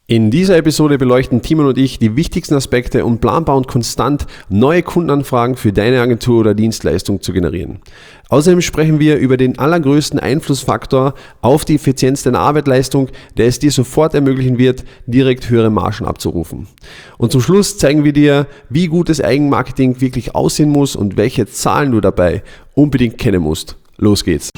In dieser Episode beleuchten Timon und ich die wichtigsten Aspekte, um planbar und konstant neue Kundenanfragen für deine Agentur oder Dienstleistung zu generieren. Außerdem sprechen wir über den allergrößten Einflussfaktor auf die Effizienz deiner Arbeitsleistung, der es dir sofort ermöglichen wird, direkt höhere Margen abzurufen. Und zum Schluss zeigen wir dir, wie gutes Eigenmarketing wirklich aussehen muss und welche Zahlen du dabei unbedingt kennen musst. Los geht's!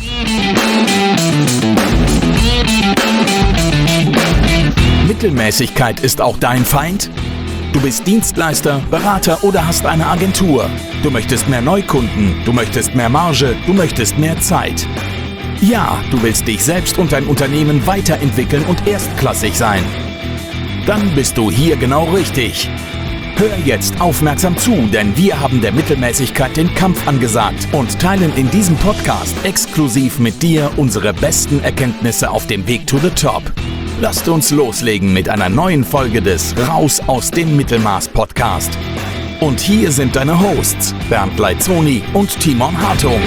Mittelmäßigkeit ist auch dein Feind? Du bist Dienstleister, Berater oder hast eine Agentur. Du möchtest mehr Neukunden, du möchtest mehr Marge, du möchtest mehr Zeit. Ja, du willst dich selbst und dein Unternehmen weiterentwickeln und erstklassig sein. Dann bist du hier genau richtig. Hör jetzt aufmerksam zu, denn wir haben der Mittelmäßigkeit den Kampf angesagt und teilen in diesem Podcast exklusiv mit dir unsere besten Erkenntnisse auf dem Weg to the Top. Lasst uns loslegen mit einer neuen Folge des Raus aus dem Mittelmaß Podcast. Und hier sind deine Hosts Bernd Leitzoni und Timon Hartung.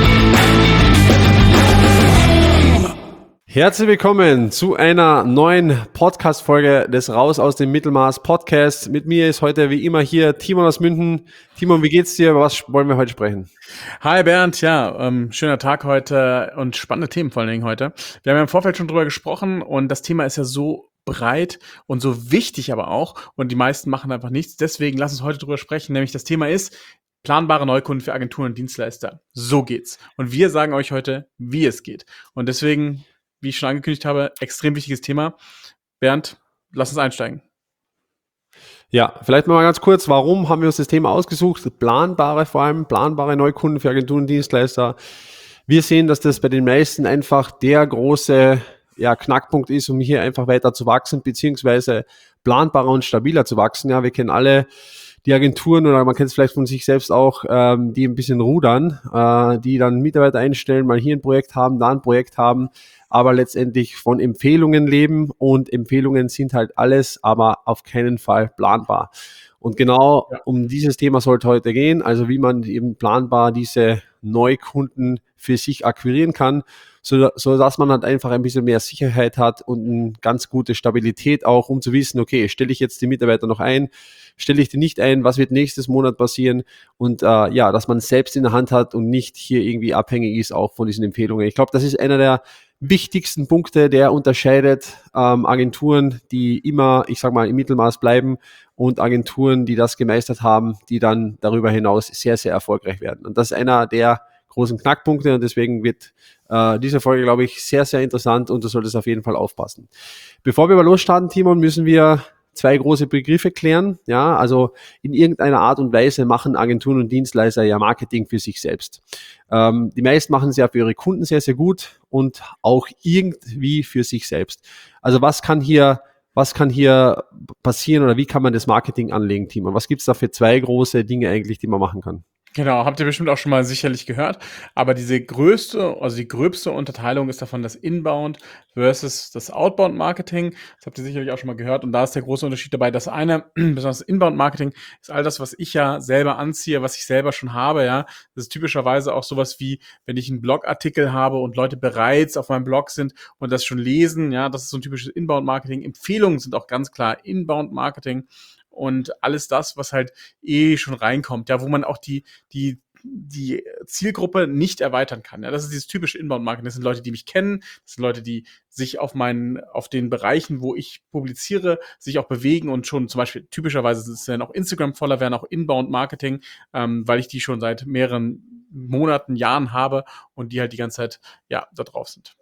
Herzlich willkommen zu einer neuen Podcast-Folge des Raus aus dem Mittelmaß Podcasts. Mit mir ist heute wie immer hier Timon aus München. Timon, wie geht's dir? Was wollen wir heute sprechen? Hi Bernd, schöner Tag heute und spannende Themen vor allen Dingen heute. Wir haben ja im Vorfeld schon drüber gesprochen und das Thema ist ja so breit und so wichtig aber auch und die meisten machen einfach nichts. Deswegen lass uns heute drüber sprechen, nämlich das Thema ist planbare Neukunden für Agenturen und Dienstleister. So geht's. Und wir sagen euch heute, wie es geht. Und deswegen, wie ich schon angekündigt habe, extrem wichtiges Thema. Bernd, lass uns einsteigen. Ja, vielleicht mal ganz kurz, warum haben wir uns das Thema ausgesucht? Vor allem planbare Neukunden für Agenturen und Dienstleister. Wir sehen, dass das bei den meisten einfach der große Knackpunkt ist, um hier einfach weiter zu wachsen, beziehungsweise planbarer und stabiler zu wachsen. Ja, wir kennen alle die Agenturen oder man kennt es vielleicht von sich selbst auch, die ein bisschen rudern, die dann Mitarbeiter einstellen, mal hier ein Projekt haben, da ein Projekt haben, aber letztendlich von Empfehlungen leben und Empfehlungen sind halt alles, aber auf keinen Fall planbar. Und genau um dieses Thema sollte heute gehen, also wie man eben planbar diese Neukunden für sich akquirieren kann, so dass man halt einfach ein bisschen mehr Sicherheit hat und eine ganz gute Stabilität auch, um zu wissen, okay, stelle ich jetzt die Mitarbeiter noch ein, stelle ich die nicht ein, was wird nächstes Monat passieren und dass man selbst in der Hand hat und nicht hier irgendwie abhängig ist auch von diesen Empfehlungen. Ich glaube, das ist einer der wichtigsten Punkte, der unterscheidet Agenturen, die immer, ich sag mal, im Mittelmaß bleiben und Agenturen, die das gemeistert haben, die dann darüber hinaus sehr, sehr erfolgreich werden. Und das ist einer der großen Knackpunkte und deswegen wird diese Folge, glaube ich, sehr, sehr interessant und du solltest auf jeden Fall aufpassen. Bevor wir aber losstarten, Timon, müssen wir zwei große Begriffe klären. Ja, also in irgendeiner Art und Weise machen Agenturen und Dienstleister ja Marketing für sich selbst. Die meisten machen es ja für ihre Kunden sehr, sehr gut und auch irgendwie für sich selbst. Also was kann hier passieren oder wie kann man das Marketing anlegen, Timon? Was gibt's da für zwei große Dinge eigentlich, die man machen kann? Genau, habt ihr bestimmt auch schon mal sicherlich gehört. Aber die gröbste Unterteilung ist davon das Inbound versus das Outbound-Marketing. Das habt ihr sicherlich auch schon mal gehört. Und da ist der große Unterschied dabei. Das eine, besonders das Inbound-Marketing, ist all das, was ich ja selber anziehe, was ich selber schon habe. Ja, das ist typischerweise auch sowas wie, wenn ich einen Blogartikel habe und Leute bereits auf meinem Blog sind und das schon lesen. Ja, das ist so ein typisches Inbound-Marketing. Empfehlungen sind auch ganz klar Inbound-Marketing. Und alles das, was halt schon reinkommt, ja, wo man auch die Zielgruppe nicht erweitern kann. Ja, das ist dieses typische Inbound-Marketing. Das sind Leute, die mich kennen. Das sind Leute, die sich auf den Bereichen, wo ich publiziere, sich auch bewegen und schon zum Beispiel typischerweise sind es dann auch Instagram-Follower, werden auch Inbound-Marketing, weil ich die schon seit mehreren Monaten, Jahren habe und die halt die ganze Zeit, da drauf sind.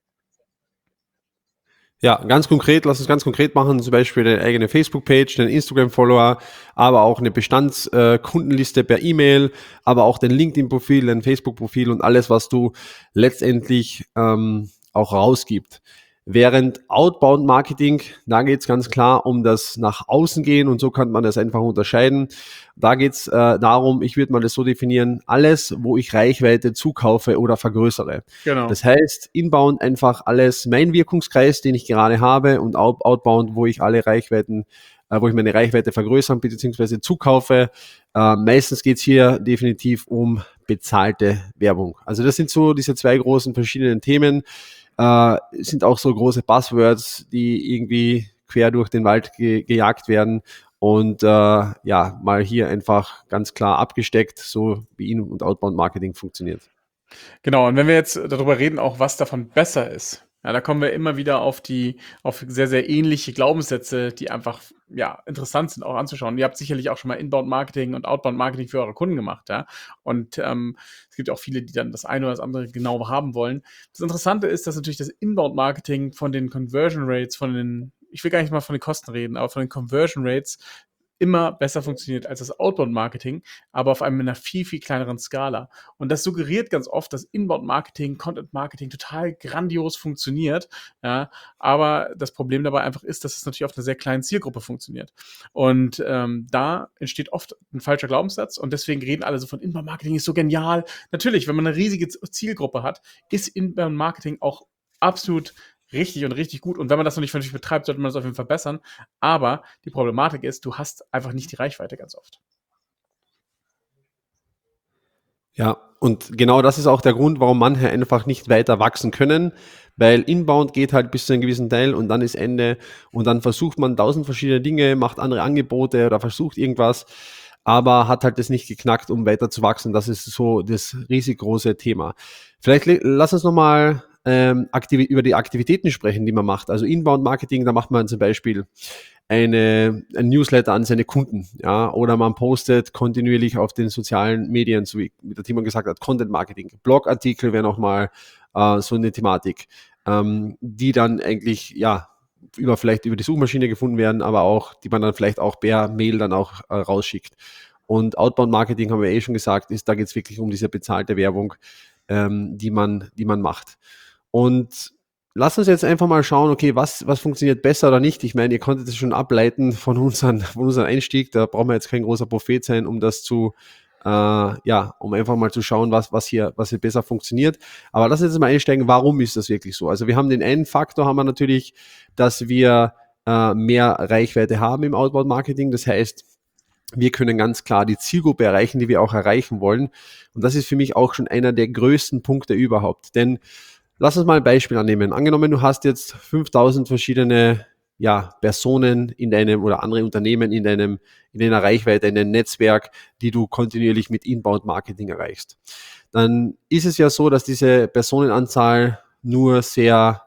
Ja, lass uns ganz konkret machen, zum Beispiel eine eigene Facebook-Page, einen Instagram-Follower, aber auch eine Bestandskundenliste per E-Mail, aber auch dein LinkedIn-Profil, dein Facebook-Profil und alles, was du letztendlich auch rausgibst. Während Outbound-Marketing, da geht es ganz klar um das nach außen gehen und so kann man das einfach unterscheiden. Da geht es darum, ich würde mal das so definieren, alles, wo ich Reichweite zukaufe oder vergrößere. Genau. Das heißt, Inbound einfach alles, mein Wirkungskreis, den ich gerade habe und Outbound, wo ich meine Reichweite vergrößern bzw. zukaufe. Meistens geht es hier definitiv um bezahlte Werbung. Also das sind so diese zwei großen verschiedenen Themen. Sind auch so große Buzzwords, die irgendwie quer durch den Wald gejagt werden und mal hier einfach ganz klar abgesteckt, so wie In- und Outbound-Marketing funktioniert. Genau, und wenn wir jetzt darüber reden, auch was davon besser ist, ja, da kommen wir immer wieder auf sehr, sehr ähnliche Glaubenssätze, die einfach, ja, interessant sind auch anzuschauen. Ihr habt sicherlich auch schon mal Inbound-Marketing und Outbound-Marketing für eure Kunden gemacht, ja. Und es gibt auch viele, die dann das eine oder das andere genau haben wollen. Das Interessante ist, dass natürlich das Inbound-Marketing von den Conversion Rates, ich will gar nicht mal von den Kosten reden, aber von den Conversion Rates immer besser funktioniert als das Outbound-Marketing, aber auf einer viel, viel kleineren Skala. Und das suggeriert ganz oft, dass Inbound-Marketing, Content-Marketing total grandios funktioniert, ja, aber das Problem dabei einfach ist, dass es natürlich auf einer sehr kleinen Zielgruppe funktioniert. Und da entsteht oft ein falscher Glaubenssatz und deswegen reden alle so von Inbound-Marketing ist so genial. Natürlich, wenn man eine riesige Zielgruppe hat, ist Inbound-Marketing auch absolut richtig und richtig gut. Und wenn man das noch nicht vernünftig betreibt, sollte man das auf jeden Fall verbessern. Aber die Problematik ist, du hast einfach nicht die Reichweite ganz oft. Ja, und genau das ist auch der Grund, warum manche einfach nicht weiter wachsen können, weil Inbound geht halt bis zu einem gewissen Teil und dann ist Ende und dann versucht man 1000 verschiedene Dinge, macht andere Angebote oder versucht irgendwas, aber hat halt das nicht geknackt, um weiter zu wachsen. Das ist so das riesig große Thema. Vielleicht lass uns nochmal über die Aktivitäten sprechen, die man macht. Also Inbound-Marketing, da macht man zum Beispiel ein Newsletter an seine Kunden, ja, oder man postet kontinuierlich auf den sozialen Medien, so wie der Timon gesagt hat, Content Marketing, Blogartikel wäre nochmal so eine Thematik, die dann eigentlich, ja, vielleicht über die Suchmaschine gefunden werden, aber auch, die man dann vielleicht auch per Mail dann auch rausschickt. Und Outbound Marketing, haben wir schon gesagt, da geht es wirklich um diese bezahlte Werbung, die man macht. Und lass uns jetzt einfach mal schauen, okay, was funktioniert besser oder nicht. Ich meine, ihr konntet es schon ableiten von unserem Einstieg. Da brauchen wir jetzt kein großer Prophet sein, um das um einfach mal zu schauen, was hier besser funktioniert. Aber lass uns jetzt mal einsteigen, warum ist das wirklich so? Also wir haben den einen Faktor, haben wir natürlich, dass wir mehr Reichweite haben im Outbound-Marketing. Das heißt, wir können ganz klar die Zielgruppe erreichen, die wir auch erreichen wollen. Und das ist für mich auch schon einer der größten Punkte überhaupt. Denn lass uns mal ein Beispiel annehmen. Angenommen, du hast jetzt 5000 verschiedene Personen in deinem oder andere Unternehmen in deiner Reichweite, in deinem Netzwerk, die du kontinuierlich mit Inbound-Marketing erreichst. Dann ist es ja so, dass diese Personenanzahl nur sehr,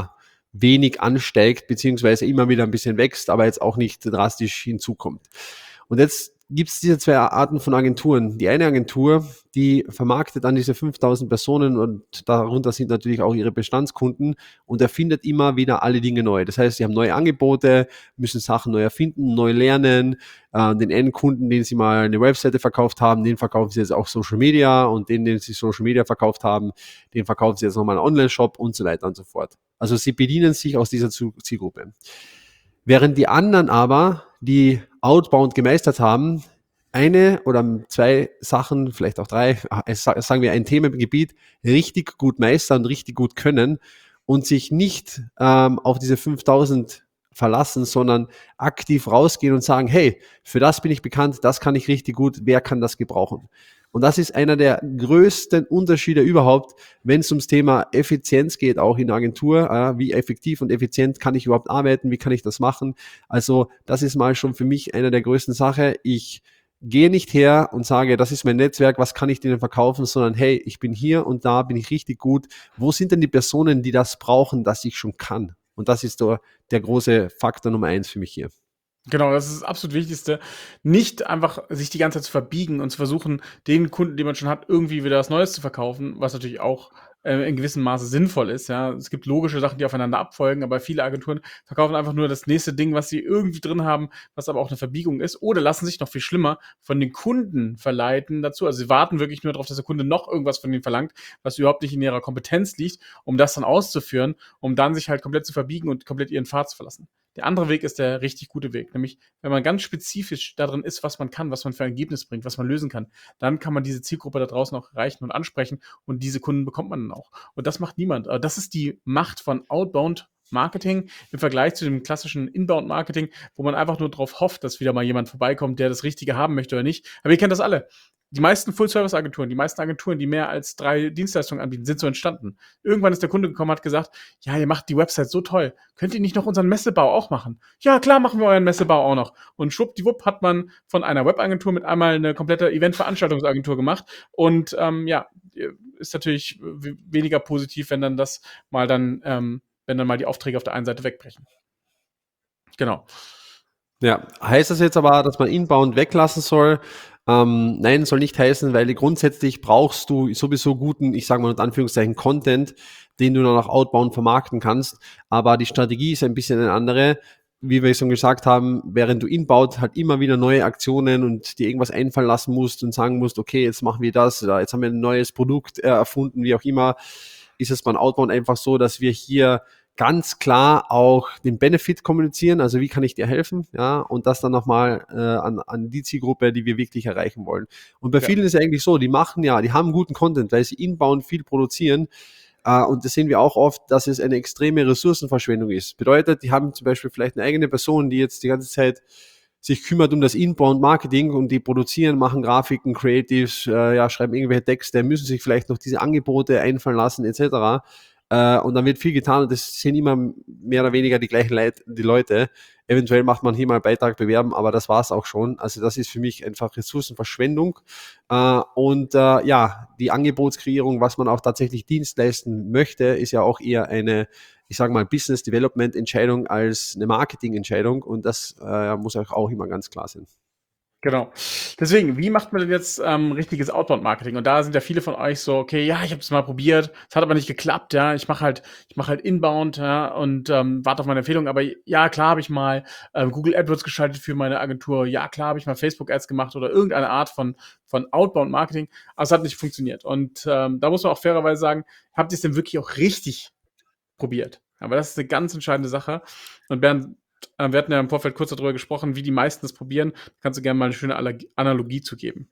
wenig ansteigt, beziehungsweise immer wieder ein bisschen wächst, aber jetzt auch nicht drastisch hinzukommt. Und jetzt gibt es diese zwei Arten von Agenturen. Die eine Agentur, die vermarktet an diese 5000 Personen und darunter sind natürlich auch ihre Bestandskunden und erfindet immer wieder alle Dinge neu. Das heißt, sie haben neue Angebote, müssen Sachen neu erfinden, neu lernen. Den Endkunden, den sie mal eine Webseite verkauft haben, den verkaufen sie jetzt auch Social Media und den sie Social Media verkauft haben, den verkaufen sie jetzt nochmal einen Online-Shop und so weiter und so fort. Also sie bedienen sich aus dieser Zielgruppe. Während die anderen aber, die Outbound gemeistert haben, eine oder zwei Sachen, vielleicht auch drei, sagen wir ein Themengebiet, richtig gut meistern, richtig gut können und sich nicht auf diese 5000 verlassen, sondern aktiv rausgehen und sagen, hey, für das bin ich bekannt, das kann ich richtig gut, wer kann das gebrauchen? Und das ist einer der größten Unterschiede überhaupt, wenn es ums Thema Effizienz geht, auch in der Agentur. Wie effektiv und effizient kann ich überhaupt arbeiten? Wie kann ich das machen? Also das ist mal schon für mich einer der größten Sachen. Ich gehe nicht her und sage, das ist mein Netzwerk, was kann ich denen verkaufen, sondern hey, ich bin hier und da bin ich richtig gut. Wo sind denn die Personen, die das brauchen, das ich schon kann? Und das ist der große Faktor Nummer 1 für mich hier. Genau, das ist das absolut Wichtigste. Nicht einfach sich die ganze Zeit zu verbiegen und zu versuchen, den Kunden, den man schon hat, irgendwie wieder was Neues zu verkaufen, was natürlich auch in gewissem Maße sinnvoll ist. Ja, es gibt logische Sachen, die aufeinander abfolgen, aber viele Agenturen verkaufen einfach nur das nächste Ding, was sie irgendwie drin haben, was aber auch eine Verbiegung ist, oder lassen sich noch viel schlimmer von den Kunden verleiten dazu. Also sie warten wirklich nur darauf, dass der Kunde noch irgendwas von ihnen verlangt, was überhaupt nicht in ihrer Kompetenz liegt, um das dann auszuführen, um dann sich halt komplett zu verbiegen und komplett ihren Pfad zu verlassen. Der andere Weg ist der richtig gute Weg, nämlich wenn man ganz spezifisch darin ist, was man kann, was man für ein Ergebnis bringt, was man lösen kann, dann kann man diese Zielgruppe da draußen auch erreichen und ansprechen und diese Kunden bekommt man dann auch. Und das macht niemand. Aber das ist die Macht von Outbound Marketing im Vergleich zu dem klassischen Inbound Marketing, wo man einfach nur darauf hofft, dass wieder mal jemand vorbeikommt, der das Richtige haben möchte oder nicht. Aber ihr kennt das alle. die meisten Full-Service-Agenturen, die meisten Agenturen, die mehr als 3 Dienstleistungen anbieten, sind so entstanden. Irgendwann ist der Kunde gekommen und hat gesagt, ja, ihr macht die Website so toll. Könnt ihr nicht noch unseren Messebau auch machen? Ja, klar, machen wir euren Messebau auch noch. Und schwuppdiwupp hat man von einer Webagentur mit einmal eine komplette Eventveranstaltungsagentur gemacht. Und ist natürlich weniger positiv, wenn dann wenn dann mal die Aufträge auf der einen Seite wegbrechen. Genau. Ja, heißt das jetzt aber, dass man Inbound weglassen soll? Nein, soll nicht heißen, weil grundsätzlich brauchst du sowieso guten, ich sage mal unter Anführungszeichen, Content, den du dann auch outbound vermarkten kannst. Aber die Strategie ist ein bisschen eine andere. Wie wir schon gesagt haben, während du inbound halt immer wieder neue Aktionen und dir irgendwas einfallen lassen musst und sagen musst, okay, jetzt machen wir das, oder jetzt haben wir ein neues Produkt erfunden, wie auch immer, ist es beim Outbound einfach so, dass wir hier ganz klar auch den Benefit kommunizieren, also wie kann ich dir helfen, ja, und das dann nochmal an die Zielgruppe, die wir wirklich erreichen wollen. Und bei vielen ist es eigentlich so, die haben guten Content, weil sie inbound viel produzieren, und das sehen wir auch oft, dass es eine extreme Ressourcenverschwendung ist. Bedeutet, die haben zum Beispiel vielleicht eine eigene Person, die jetzt die ganze Zeit sich kümmert um das Inbound-Marketing und die produzieren, machen Grafiken, Creatives, schreiben irgendwelche Texte, müssen sich vielleicht noch diese Angebote einfallen lassen, etc. Und dann wird viel getan und das sind immer mehr oder weniger die gleichen die Leute. Eventuell macht man hier mal einen Beitrag bewerben, aber das war's auch schon. Also das ist für mich einfach Ressourcenverschwendung. Die Angebotskreierung, was man auch tatsächlich Dienst leisten möchte, ist ja auch eher eine, ich sage mal, Business Development Entscheidung als eine Marketing Entscheidung und das muss auch immer ganz klar sein. Genau. Deswegen, wie macht man denn jetzt richtiges Outbound-Marketing? Und da sind ja viele von euch so, okay, ja, ich habe es mal probiert, es hat aber nicht geklappt, ja, ich mache halt Inbound, ja, und warte auf meine Empfehlung. Aber ja, klar habe ich mal Google AdWords geschaltet für meine Agentur, ja, klar habe ich mal Facebook-Ads gemacht oder irgendeine Art von Outbound-Marketing, aber es hat nicht funktioniert. Und da muss man auch fairerweise sagen, habt ihr es denn wirklich auch richtig probiert? Aber das ist eine ganz entscheidende Sache. Und Bernd, wir hatten ja im Vorfeld kurz darüber gesprochen, wie die meisten das probieren. Da kannst du gerne mal eine schöne Analogie zu geben.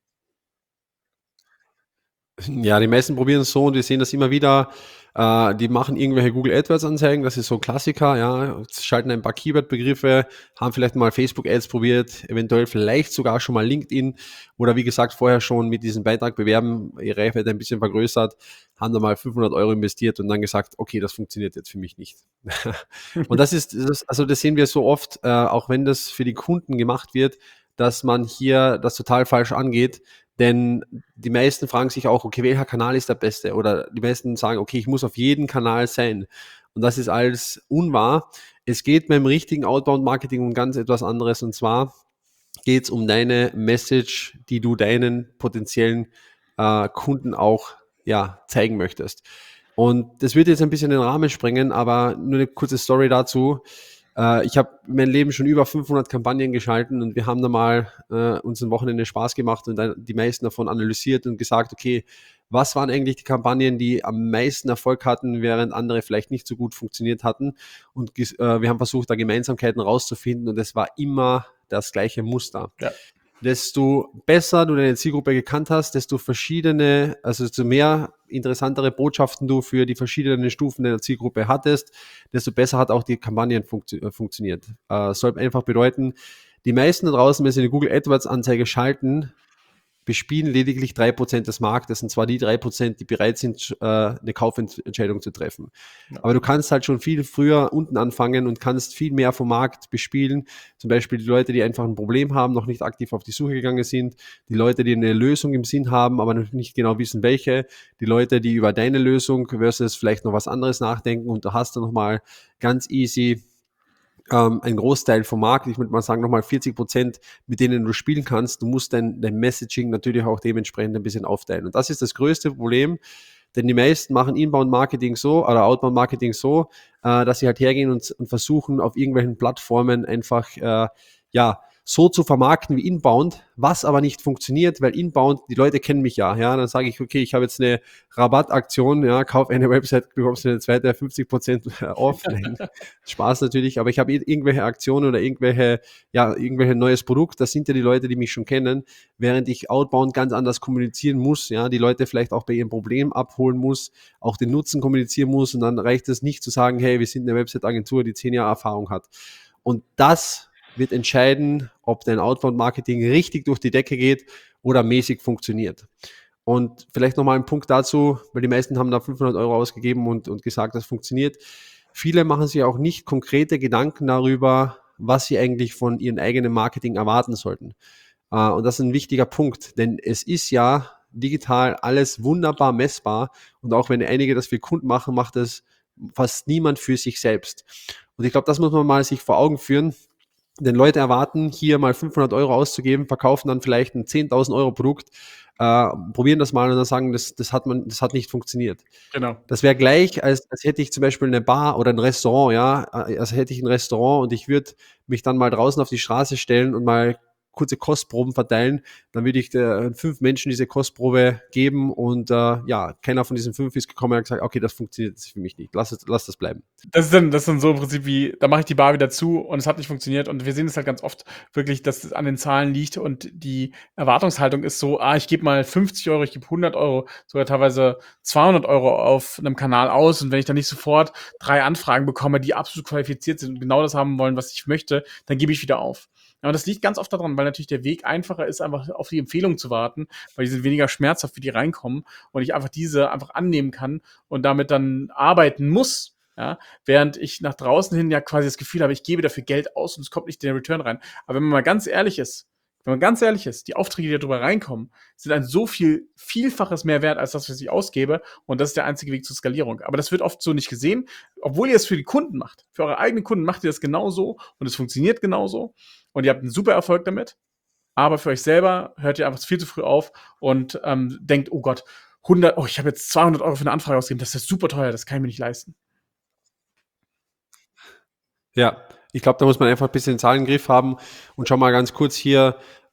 Ja, die meisten probieren es so und wir sehen das immer wieder. Die machen irgendwelche Google AdWords Anzeigen, das ist so ein Klassiker, ja, schalten ein paar Keyword-Begriffe, haben vielleicht mal Facebook Ads probiert, eventuell vielleicht sogar schon mal LinkedIn oder wie gesagt vorher schon mit diesem Beitrag bewerben, ihre Reichweite ein bisschen vergrößert, haben da mal 500 Euro investiert und dann gesagt, okay, das funktioniert jetzt für mich nicht. Und das sehen wir so oft, auch wenn das für die Kunden gemacht wird, dass man hier das total falsch angeht. Denn die meisten fragen sich auch, okay, welcher Kanal ist der beste? Oder die meisten sagen, okay, ich muss auf jeden Kanal sein. Und das ist alles unwahr. Es geht beim richtigen Outbound-Marketing um ganz etwas anderes. Und zwar geht es um deine Message, die du deinen potenziellen Kunden auch zeigen möchtest. Und das wird jetzt ein bisschen den Rahmen sprengen, aber nur eine kurze Story dazu. Ich habe mein Leben schon über 500 Kampagnen geschalten und wir haben da mal uns ein Wochenende Spaß gemacht und dann die meisten davon analysiert und gesagt, okay, was waren eigentlich die Kampagnen, die am meisten Erfolg hatten, während andere vielleicht nicht so gut funktioniert hatten. Und wir haben versucht, da Gemeinsamkeiten rauszufinden und es war immer das gleiche Muster. Ja. Desto besser du deine Zielgruppe gekannt hast, desto mehr interessantere Botschaften du für die verschiedenen Stufen deiner Zielgruppe hattest, desto besser hat auch die Kampagnen funktioniert. Soll einfach bedeuten, die meisten da draußen, wenn sie eine Google AdWords Anzeige schalten, bespielen lediglich 3% des Marktes, und zwar die 3%, die bereit sind, eine Kaufentscheidung zu treffen. Ja. Aber du kannst halt schon viel früher unten anfangen und kannst viel mehr vom Markt bespielen. Zum Beispiel die Leute, die einfach ein Problem haben, noch nicht aktiv auf die Suche gegangen sind, die Leute, die eine Lösung im Sinn haben, aber noch nicht genau wissen, welche, die Leute, die über deine Lösung versus vielleicht noch was anderes nachdenken, und da hast du nochmal ganz easy ein Großteil vom Markt, ich würde mal sagen nochmal 40%, mit denen du spielen kannst. Du musst dein Messaging natürlich auch dementsprechend ein bisschen aufteilen. Und das ist das größte Problem, denn die meisten machen Inbound-Marketing so oder Outbound-Marketing so, dass sie halt hergehen und versuchen, auf irgendwelchen Plattformen einfach so zu vermarkten wie Inbound, was aber nicht funktioniert, weil Inbound, die Leute kennen mich ja, dann sage ich, okay, ich habe jetzt eine Rabattaktion, kauf eine Website, bekommst du eine zweite 50% off. Spaß natürlich, aber ich habe irgendwelche Aktionen oder irgendwelche neues Produkt, das sind ja die Leute, die mich schon kennen, während ich Outbound ganz anders kommunizieren muss, die Leute vielleicht auch bei ihrem Problem abholen muss, auch den Nutzen kommunizieren muss, und dann reicht es nicht zu sagen, hey, wir sind eine Website-Agentur, die 10 Jahre Erfahrung hat. Und das wird entscheiden, ob dein Outbound-Marketing richtig durch die Decke geht oder mäßig funktioniert. Und vielleicht nochmal ein Punkt dazu, weil die meisten haben da 500 Euro ausgegeben und gesagt, das funktioniert. Viele machen sich auch nicht konkrete Gedanken darüber, was sie eigentlich von ihrem eigenen Marketing erwarten sollten. Und das ist ein wichtiger Punkt, denn es ist ja digital alles wunderbar messbar. Und auch wenn einige das für Kunden machen, macht das fast niemand für sich selbst. Und ich glaube, das muss man mal sich vor Augen führen. Denn Leute erwarten, hier mal 500 Euro auszugeben, verkaufen dann vielleicht ein 10.000 Euro Produkt, probieren das mal und dann sagen, das hat nicht funktioniert. Genau. Das wäre gleich, als hätte ich zum Beispiel eine Bar oder ein Restaurant, ja, als hätte ich ein Restaurant und ich würde mich dann mal draußen auf die Straße stellen und mal kurze Kostproben verteilen, dann würde ich 5 Menschen diese Kostprobe geben und keiner von diesen 5 ist gekommen und hat gesagt, okay, das funktioniert jetzt für mich nicht, lass das bleiben. Das ist dann so im Prinzip wie, da mache ich die Bar wieder zu und es hat nicht funktioniert. Und wir sehen es halt ganz oft wirklich, dass es an den Zahlen liegt und die Erwartungshaltung ist so, ich gebe mal 50 Euro, ich gebe 100 Euro, sogar teilweise 200 Euro auf einem Kanal aus. Und wenn ich dann nicht sofort 3 Anfragen bekomme, die absolut qualifiziert sind und genau das haben wollen, was ich möchte, dann gebe ich wieder auf. Aber das liegt ganz oft daran, weil natürlich der Weg einfacher ist, einfach auf die Empfehlung zu warten, weil die sind weniger schmerzhaft, wie die reinkommen und ich einfach diese einfach annehmen kann und damit dann arbeiten muss. Ja, während ich nach draußen hin ja quasi das Gefühl habe, ich gebe dafür Geld aus und es kommt nicht in den Return rein. Aber wenn man mal ganz ehrlich ist, die Aufträge, die darüber reinkommen, sind ein so Vielfaches mehr wert als das, was ich ausgebe. Und das ist der einzige Weg zur Skalierung. Aber das wird oft so nicht gesehen, obwohl ihr es für die Kunden macht. Für eure eigenen Kunden macht ihr das genauso und es funktioniert genauso. Und ihr habt einen super Erfolg damit. Aber für euch selber hört ihr einfach viel zu früh auf und denkt, oh Gott, ich habe jetzt 200 Euro für eine Anfrage ausgegeben, das ist super teuer, das kann ich mir nicht leisten. Ja, ich glaube, da muss man einfach ein bisschen den Zahlen im Griff haben und schau mal ganz kurz hier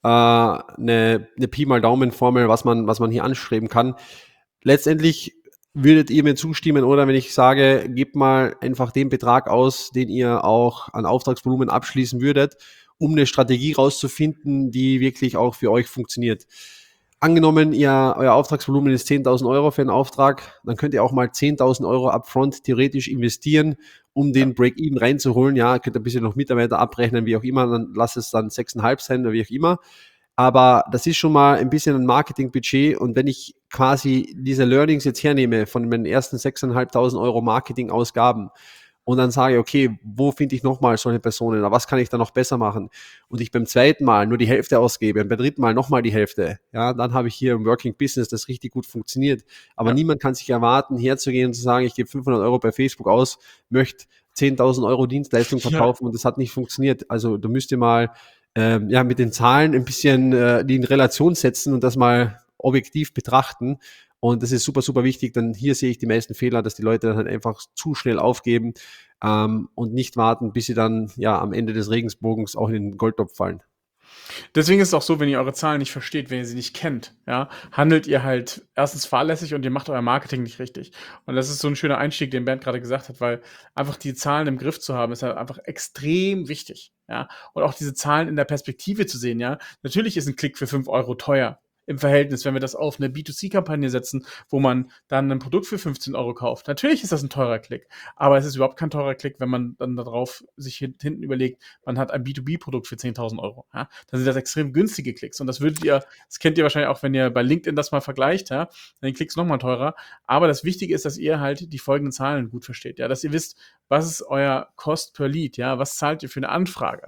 eine Pi mal Daumen-Formel, was man hier anstreben kann. Letztendlich würdet ihr mir zustimmen, oder wenn ich sage, gebt mal einfach den Betrag aus, den ihr auch an Auftragsvolumen abschließen würdet, um eine Strategie rauszufinden, die wirklich auch für euch funktioniert. Angenommen, euer Auftragsvolumen ist 10.000 Euro für einen Auftrag, dann könnt ihr auch mal 10.000 Euro upfront theoretisch investieren, um den Break-Even reinzuholen. Ja, könnt ihr ein bisschen noch Mitarbeiter abrechnen, wie auch immer, dann lasst es dann 6,5 sein oder wie auch immer. Aber das ist schon mal ein bisschen ein Marketingbudget und wenn ich quasi diese Learnings jetzt hernehme von meinen ersten 6.500 Euro Marketingausgaben und dann sage, okay, wo finde ich nochmal solche Personen, oder was kann ich da noch besser machen? Und ich beim zweiten Mal nur die Hälfte ausgebe und beim dritten Mal nochmal die Hälfte, ja, dann habe ich hier ein Working Business, das richtig gut funktioniert. Aber niemand kann sich erwarten, herzugehen und zu sagen, ich gebe 500 Euro bei Facebook aus, möchte 10.000 Euro Dienstleistung verkaufen und das hat nicht funktioniert. Also du müsst ihr mal mit den Zahlen ein bisschen die in Relation setzen und das mal objektiv betrachten. Und das ist super, super wichtig, denn hier sehe ich die meisten Fehler, dass die Leute dann halt einfach zu schnell aufgeben und nicht warten, bis sie dann am Ende des Regensbogens auch in den Goldtopf fallen. Deswegen ist es auch so, wenn ihr eure Zahlen nicht versteht, wenn ihr sie nicht kennt, handelt ihr halt erstens fahrlässig und ihr macht euer Marketing nicht richtig. Und das ist so ein schöner Einstieg, den Bernd gerade gesagt hat, weil einfach die Zahlen im Griff zu haben, ist halt einfach extrem wichtig. Ja, und auch diese Zahlen in der Perspektive zu sehen, Natürlich ist ein Klick für 5 Euro teuer. Im Verhältnis, wenn wir das auf eine B2C-Kampagne setzen, wo man dann ein Produkt für 15 Euro kauft. Natürlich ist das ein teurer Klick, aber es ist überhaupt kein teurer Klick, wenn man dann darauf sich hinten überlegt, man hat ein B2B-Produkt für 10.000 Euro. Ja? Dann sind das extrem günstige Klicks und das kennt ihr wahrscheinlich auch, wenn ihr bei LinkedIn das mal vergleicht, dann die Klicks nochmal teurer. Aber das Wichtige ist, dass ihr halt die folgenden Zahlen gut versteht, dass ihr wisst, was ist euer Cost per Lead, was zahlt ihr für eine Anfrage,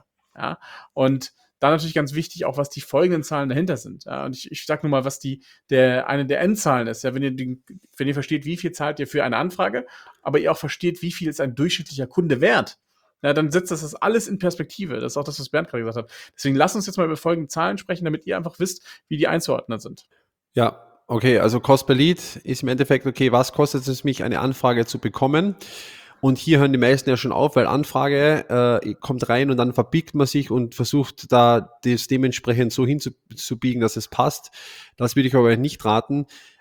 und dann natürlich ganz wichtig, auch was die folgenden Zahlen dahinter sind. Und ich sage nur mal, was eine der Endzahlen ist. Wenn ihr versteht, wie viel zahlt ihr für eine Anfrage, aber ihr auch versteht, wie viel ist ein durchschnittlicher Kunde wert, dann setzt das alles in Perspektive. Das ist auch das, was Bernd gerade gesagt hat. Deswegen lasst uns jetzt mal über folgende Zahlen sprechen, damit ihr einfach wisst, wie die einzuordnen sind. Ja, okay, also Cost per Lead ist im Endeffekt, okay, was kostet es mich, eine Anfrage zu bekommen? Und hier hören die meisten ja schon auf, weil Anfrage kommt rein und dann verbiegt man sich und versucht da das dementsprechend so hinzubiegen, dass es passt. Das würde ich aber nicht raten.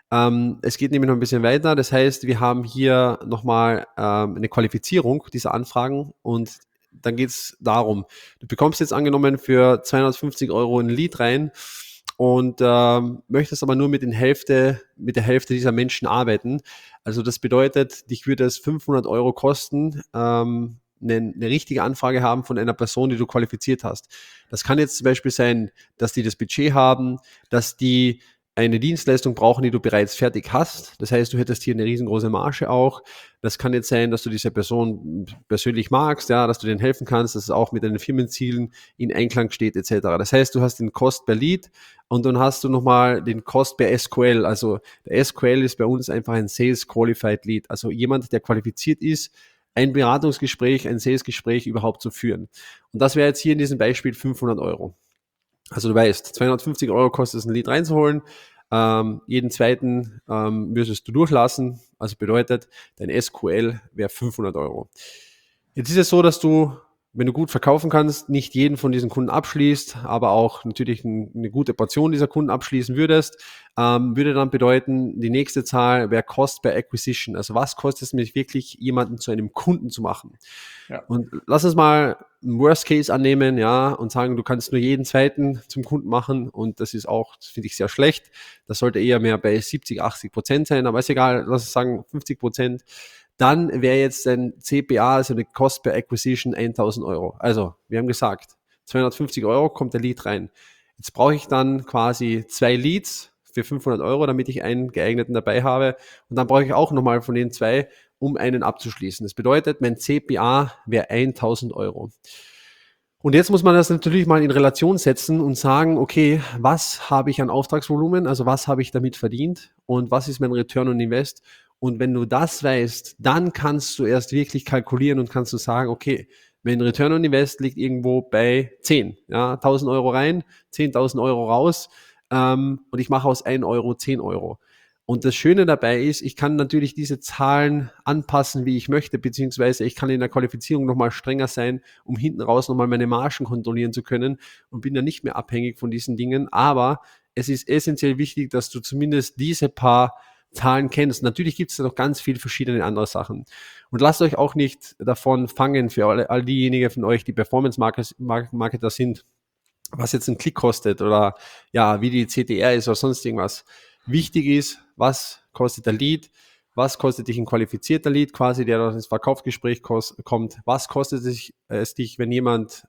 Es geht nämlich noch ein bisschen weiter. Das heißt, wir haben hier nochmal eine Qualifizierung dieser Anfragen und dann geht es darum, du bekommst jetzt angenommen für 250 Euro ein Lead rein und möchtest aber nur mit der Hälfte dieser Menschen arbeiten. Also das bedeutet, dich würde es 500 Euro kosten, eine richtige Anfrage haben von einer Person, die du qualifiziert hast. Das kann jetzt zum Beispiel sein, dass die das Budget haben, dass die eine Dienstleistung brauchen, die du bereits fertig hast. Das heißt, du hättest hier eine riesengroße Marge auch. Das kann jetzt sein, dass du diese Person persönlich magst, ja, dass du denen helfen kannst, dass es auch mit deinen Firmenzielen in Einklang steht, etc. Das heißt, du hast den Cost per Lead und dann hast du nochmal den Cost per SQL. Also der SQL ist bei uns einfach ein Sales Qualified Lead, also jemand, der qualifiziert ist, ein Beratungsgespräch, ein Salesgespräch überhaupt zu führen. Und das wäre jetzt hier in diesem Beispiel 500 Euro. Also du weißt, 250 Euro kostet es, ein Lead reinzuholen. Jeden zweiten müsstest du durchlassen. Also bedeutet, dein SQL wäre 500 Euro. Jetzt ist es so, dass du, wenn du gut verkaufen kannst, nicht jeden von diesen Kunden abschließt, aber auch natürlich eine gute Portion dieser Kunden abschließen würdest, würde dann bedeuten, die nächste Zahl wäre Cost per Acquisition. Also was kostet es mich wirklich, jemanden zu einem Kunden zu machen? Ja. Und lass uns mal einen Worst Case annehmen, ja, und sagen, du kannst nur jeden zweiten zum Kunden machen und das ist auch, das finde ich sehr schlecht. Das sollte eher mehr bei 70-80% sein, aber ist egal, lass uns sagen 50%. Dann wäre jetzt ein CPA, also eine Cost per Acquisition 1.000 Euro. Also, wir haben gesagt, 250 Euro kommt der Lead rein. Jetzt brauche ich dann quasi 2 Leads für 500 Euro, damit ich einen geeigneten dabei habe. Und dann brauche ich auch nochmal von den 2, um einen abzuschließen. Das bedeutet, mein CPA wäre 1.000 Euro. Und jetzt muss man das natürlich mal in Relation setzen und sagen, okay, was habe ich an Auftragsvolumen, also was habe ich damit verdient und was ist mein Return on Invest? Und wenn du das weißt, dann kannst du erst wirklich kalkulieren und kannst du sagen, okay, mein Return on Invest liegt irgendwo bei 10, ja, 1.000 Euro rein, 10.000 Euro raus und ich mache aus 1 Euro 10 Euro. Und das Schöne dabei ist, ich kann natürlich diese Zahlen anpassen, wie ich möchte, beziehungsweise ich kann in der Qualifizierung nochmal strenger sein, um hinten raus nochmal meine Margen kontrollieren zu können und bin dann nicht mehr abhängig von diesen Dingen. Aber es ist essentiell wichtig, dass du zumindest diese paar Zahlen kennst. Natürlich gibt es noch ganz viele verschiedene andere Sachen. Und lasst euch auch nicht davon fangen, für all diejenigen von euch, die Performance-Marketer sind, was jetzt ein Klick kostet oder ja, wie die CTR ist oder sonst irgendwas. Wichtig ist, was kostet der Lead, was kostet dich ein qualifizierter Lead, quasi, der ins Verkaufsgespräch kommt, was kostet es dich, wenn jemand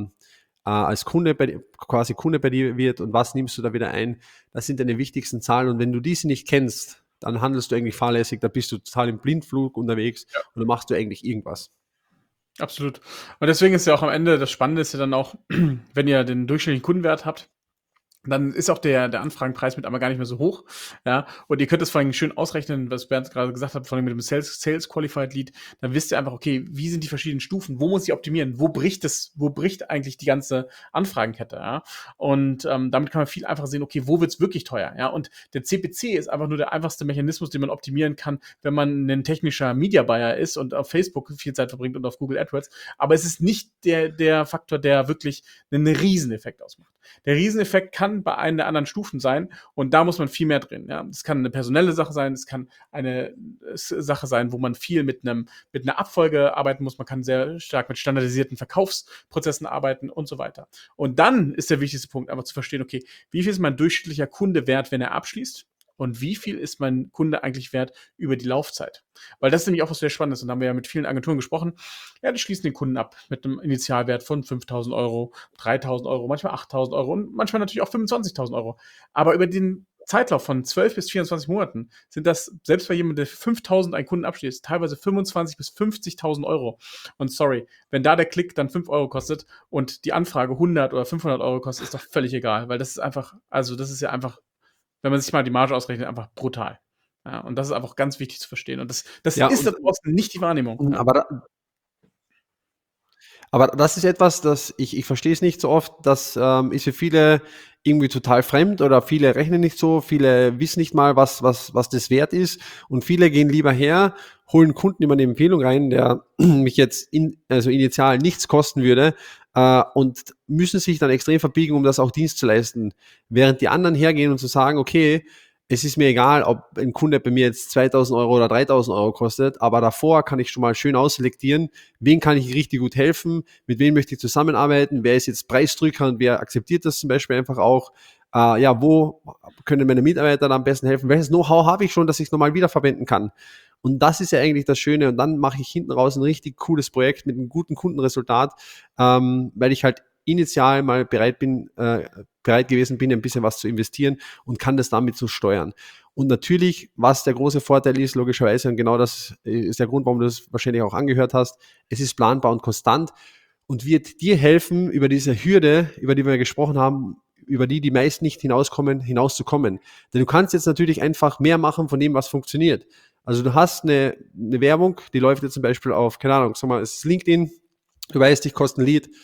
als Kunde quasi Kunde bei dir wird und was nimmst du da wieder ein. Das sind deine wichtigsten Zahlen und wenn du diese nicht kennst, dann handelst du eigentlich fahrlässig, da bist du total im Blindflug unterwegs und dann machst du eigentlich irgendwas. Absolut. Und deswegen ist ja auch am Ende das Spannende ist ja dann auch, wenn ihr den durchschnittlichen Kundenwert habt, dann ist auch der Anfragenpreis mit einmal gar nicht mehr so hoch. Ja, und ihr könnt es vor allem schön ausrechnen, was Bernd gerade gesagt hat, vor allem mit dem Sales Qualified Lead. Dann wisst ihr einfach, okay, wie sind die verschiedenen Stufen? Wo muss ich optimieren? Wo bricht eigentlich die ganze Anfragenkette? Ja? Und damit kann man viel einfacher sehen, okay, wo wird's wirklich teuer? Ja, und der CPC ist einfach nur der einfachste Mechanismus, den man optimieren kann, wenn man ein technischer Media Buyer ist und auf Facebook viel Zeit verbringt und auf Google AdWords. Aber es ist nicht der Faktor, der wirklich einen Rieseneffekt ausmacht. Der Rieseneffekt kann bei einer der anderen Stufen sein und da muss man viel mehr drin. Ja. Das kann eine personelle Sache sein, es kann eine Sache sein, wo man viel mit einer Abfolge arbeiten muss, man kann sehr stark mit standardisierten Verkaufsprozessen arbeiten und so weiter. Und dann ist der wichtigste Punkt einfach zu verstehen, okay, wie viel ist mein durchschnittlicher Kunde wert, wenn er abschließt? Und wie viel ist mein Kunde eigentlich wert über die Laufzeit? Weil das ist nämlich auch was sehr Spannendes. Und da haben wir ja mit vielen Agenturen gesprochen. Ja, die schließen den Kunden ab mit einem Initialwert von 5.000 Euro, 3.000 Euro, manchmal 8.000 Euro und manchmal natürlich auch 25.000 Euro. Aber über den Zeitlauf von 12 bis 24 Monaten sind das, selbst bei jemandem, der 5.000 einen Kunden abschließt, teilweise 25.000 bis 50.000 Euro. Und sorry, wenn da der Klick dann 5 Euro kostet und die Anfrage 100 oder 500 Euro kostet, ist doch völlig egal. Weil das ist einfach, also das ist ja einfach, wenn man sich mal die Marge ausrechnet, einfach brutal. Ja, und das ist einfach ganz wichtig zu verstehen. Und das Ja, ist da draußen nicht die Wahrnehmung. Ja. Aber das ist etwas, das ich verstehe es nicht so oft, das ist für viele irgendwie total fremd oder viele rechnen nicht so, viele wissen nicht mal, was das wert ist und viele gehen lieber her, holen Kunden über eine Empfehlung rein, der mich jetzt initial nichts kosten würde und müssen sich dann extrem verbiegen, um das auch Dienst zu leisten. Während die anderen hergehen und zu sagen, okay, es ist mir egal, ob ein Kunde bei mir jetzt 2.000 Euro oder 3.000 Euro kostet, aber davor kann ich schon mal schön ausselektieren, wen kann ich richtig gut helfen, mit wem möchte ich zusammenarbeiten, wer ist jetzt Preisdrücker und wer akzeptiert das zum Beispiel einfach auch, wo können meine Mitarbeiter da am besten helfen, welches Know-how habe ich schon, dass ich es nochmal wiederverwenden kann. Und das ist ja eigentlich das Schöne. Und dann mache ich hinten raus ein richtig cooles Projekt mit einem guten Kundenresultat, weil ich halt initial mal bereit gewesen bin, ein bisschen was zu investieren und kann das damit so steuern. Und natürlich, was der große Vorteil ist, logischerweise, und genau das ist der Grund, warum du das wahrscheinlich auch angehört hast, es ist planbar und konstant und wird dir helfen, über diese Hürde, über die wir gesprochen haben, über die meist nicht hinauszukommen. Denn du kannst jetzt natürlich einfach mehr machen von dem, was funktioniert. Also du hast eine Werbung, die läuft jetzt zum Beispiel auf, keine Ahnung, sag mal, es ist LinkedIn, du weißt, dich kostet ein Lead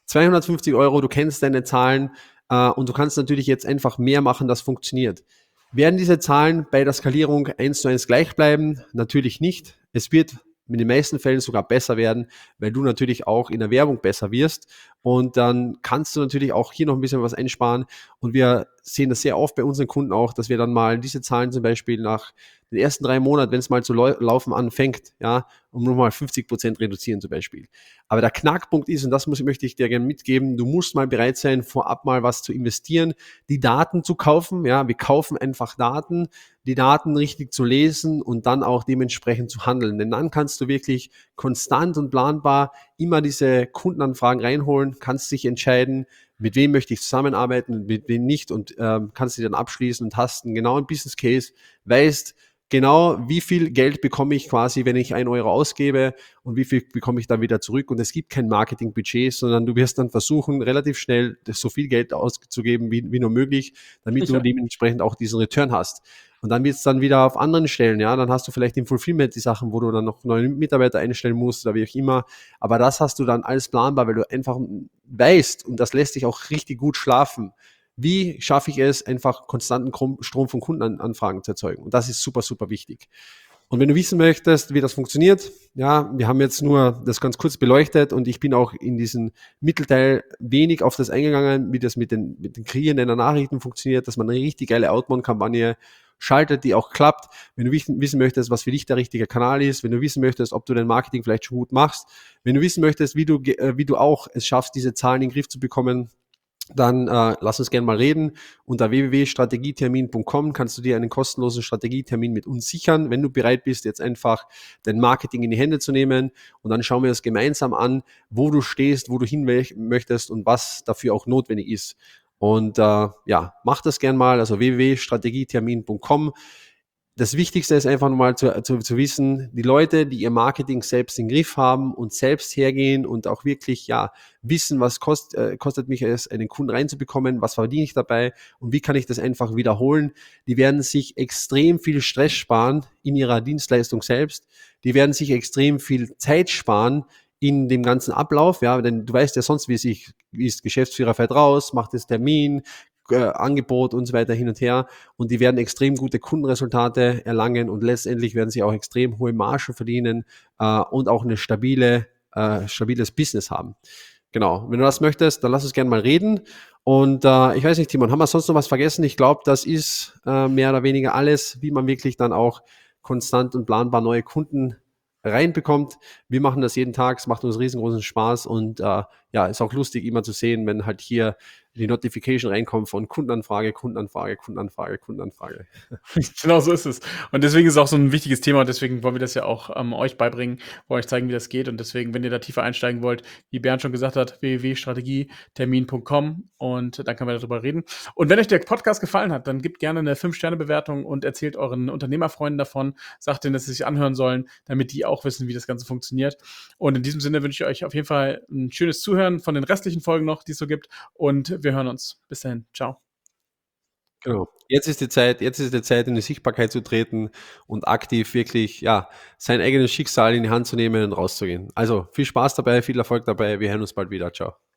250 Euro, du kennst deine Zahlen und du kannst natürlich jetzt einfach mehr machen, das funktioniert. Werden diese Zahlen bei der Skalierung 1:1 gleich bleiben? Natürlich nicht. Es wird in den meisten Fällen sogar besser werden, weil du natürlich auch in der Werbung besser wirst und dann kannst du natürlich auch hier noch ein bisschen was einsparen und wir sehen das sehr oft bei unseren Kunden auch, dass wir dann mal diese Zahlen zum Beispiel nach den ersten 3 Monaten, wenn es mal zu laufen anfängt, ja, um nochmal 50% reduzieren zum Beispiel. Aber der Knackpunkt ist, und das möchte ich dir gerne mitgeben, du musst mal bereit sein, vorab mal was zu investieren, die Daten zu kaufen, ja, wir kaufen einfach Daten, die Daten richtig zu lesen und dann auch dementsprechend zu handeln. Denn dann kannst du wirklich konstant und planbar immer diese Kundenanfragen reinholen, kannst dich entscheiden, mit wem möchte ich zusammenarbeiten, mit wem nicht und kannst sie dann abschließen und hast einen genauen Business Case, weißt genau, wie viel Geld bekomme ich quasi, wenn ich 1 Euro ausgebe und wie viel bekomme ich dann wieder zurück. Und es gibt kein Marketingbudget, sondern du wirst dann versuchen, relativ schnell so viel Geld auszugeben, wie nur möglich, damit du dementsprechend auch diesen Return hast. Und dann wird es dann wieder auf anderen Stellen, ja, dann hast du vielleicht im Fulfillment die Sachen, wo du dann noch neue Mitarbeiter einstellen musst oder wie auch immer. Aber das hast du dann alles planbar, weil du einfach weißt, und das lässt dich auch richtig gut schlafen, wie schaffe ich es, einfach konstanten Strom von Kundenanfragen zu erzeugen? Und das ist super, super wichtig. Und wenn du wissen möchtest, wie das funktioniert, ja, wir haben jetzt nur das ganz kurz beleuchtet und ich bin auch in diesen Mittelteil wenig auf das eingegangen, wie das mit den Kreieren der Nachrichten funktioniert, dass man eine richtig geile Outbound-Kampagne schaltet, die auch klappt. Wenn du wissen möchtest, was für dich der richtige Kanal ist, wenn du wissen möchtest, ob du dein Marketing vielleicht schon gut machst, wenn du wissen möchtest, wie du auch es schaffst, diese Zahlen in den Griff zu bekommen, dann lass uns gerne mal reden. Unter www.strategietermin.com kannst du dir einen kostenlosen Strategietermin mit uns sichern, wenn du bereit bist, jetzt einfach dein Marketing in die Hände zu nehmen. Und dann schauen wir uns gemeinsam an, wo du stehst, wo du hin möchtest und was dafür auch notwendig ist. Und mach das gerne mal, also www.strategietermin.com. Das Wichtigste ist einfach nochmal zu wissen, die Leute, die ihr Marketing selbst im Griff haben und selbst hergehen und auch wirklich wissen, was kostet mich es, einen Kunden reinzubekommen, was verdiene ich dabei und wie kann ich das einfach wiederholen, die werden sich extrem viel Stress sparen in ihrer Dienstleistung selbst, die werden sich extrem viel Zeit sparen in dem ganzen Ablauf, ja, denn du weißt ja sonst, wie ist Geschäftsführer fährt raus, macht das Termin, Angebot und so weiter hin und her und die werden extrem gute Kundenresultate erlangen und letztendlich werden sie auch extrem hohe Margen verdienen und auch eine stabiles Business haben. Genau, wenn du das möchtest, dann lass uns gerne mal reden und ich weiß nicht, Timon, haben wir sonst noch was vergessen? Ich glaube, das ist mehr oder weniger alles, wie man wirklich dann auch konstant und planbar neue Kunden reinbekommt. Wir machen das jeden Tag, es macht uns riesengroßen Spaß und ist auch lustig immer zu sehen, wenn halt hier die Notification reinkommt von Kundenanfrage. Genau so ist es. Und deswegen ist es auch so ein wichtiges Thema und deswegen wollen wir das ja auch euch beibringen, wollen euch zeigen, wie das geht und deswegen, wenn ihr da tiefer einsteigen wollt, wie Bernd schon gesagt hat, www.strategietermin.com und dann können wir darüber reden. Und wenn euch der Podcast gefallen hat, dann gebt gerne eine 5-Sterne-Bewertung und erzählt euren Unternehmerfreunden davon, sagt denen, dass sie sich anhören sollen, damit die auch wissen, wie das Ganze funktioniert. Und in diesem Sinne wünsche ich euch auf jeden Fall ein schönes Zuhören von den restlichen Folgen noch, die es so gibt und wir hören uns. Bis dahin. Ciao. Genau. Jetzt ist die Zeit, in die Sichtbarkeit zu treten und aktiv wirklich, sein eigenes Schicksal in die Hand zu nehmen und rauszugehen. Also viel Spaß dabei, viel Erfolg dabei. Wir hören uns bald wieder. Ciao.